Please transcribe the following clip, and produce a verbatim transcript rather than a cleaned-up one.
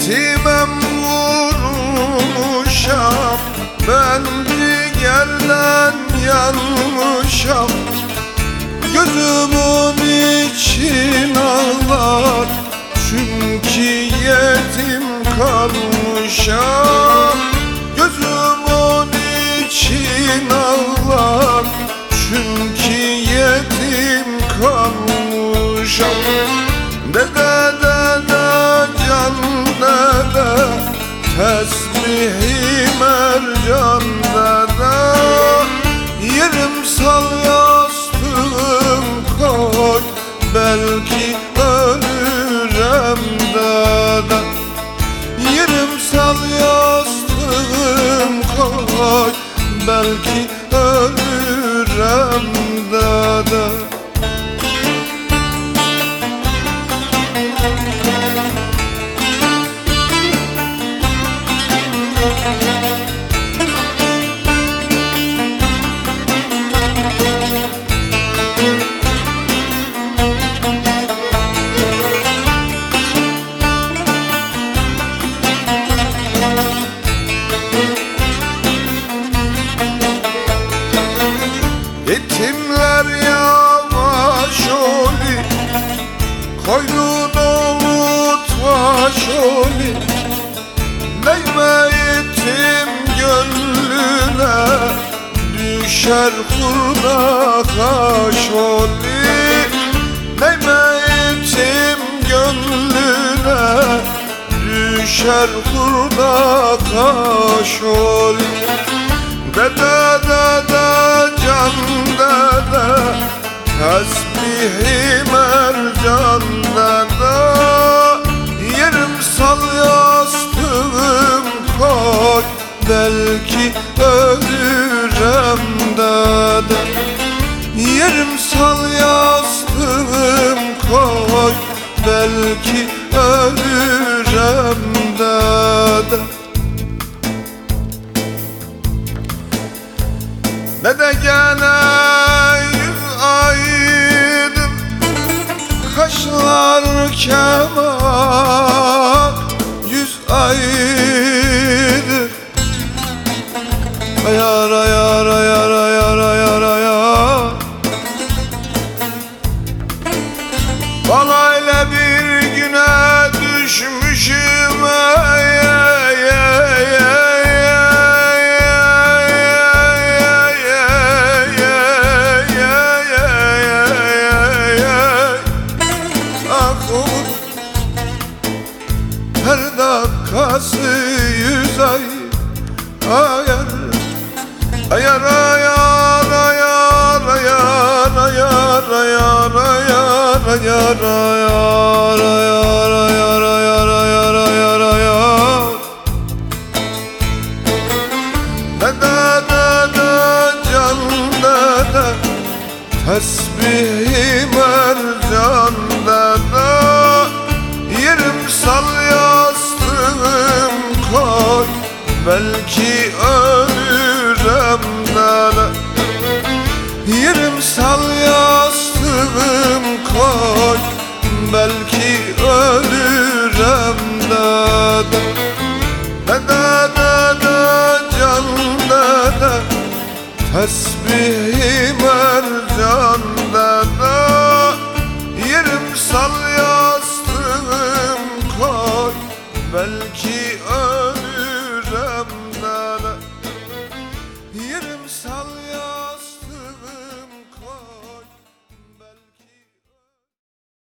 Yetimem vurmuşam, ben diğerden yanmışam. Gözümün için ağlar, çünkü yetim kalmışam. Gözümün için ağlar, çünkü yetim kalmışam. Dede dede can dede, tesbih-i mercan dede. Yerim sal yastığım koy, belki ölürem dede. Yerim sal yastığım koy, belki ölürem dede. Yetimler yavaş oli, koynunu unutmaş oli. Değme yetim gönlüne, düşer kurda kaş oli. Değme yetim gönlüne, düşer kurda kaş oli. Dede dede can dede, tesbih-i mercan dede. Yerim sal yastığım koy, belki ölürem dede. Yerim sal yastığım koy, belki ölürem dede. Dede gene yüz aydın, kaşlar keman yüz aydın. Ayar ayar ayar ayar ayar ayar. Bana ile bir güne düşmüşüm ey ey ey ey. Her dakikası yüz ay ayar. Ayar ayar ayar ayar ayar ayar ayar ayar ayar ayar ayar ayar ayar ayar ayar. Dede dede can dede, tesbih-i mercan dede. Yerim sal yastığım koy, belki ölürem dede. Yerim sal yastığım koy, belki ölürem dede. Dede dede can dede, tesbih-i mercan dede. Yerim sal yastığım koy, belki ölürem.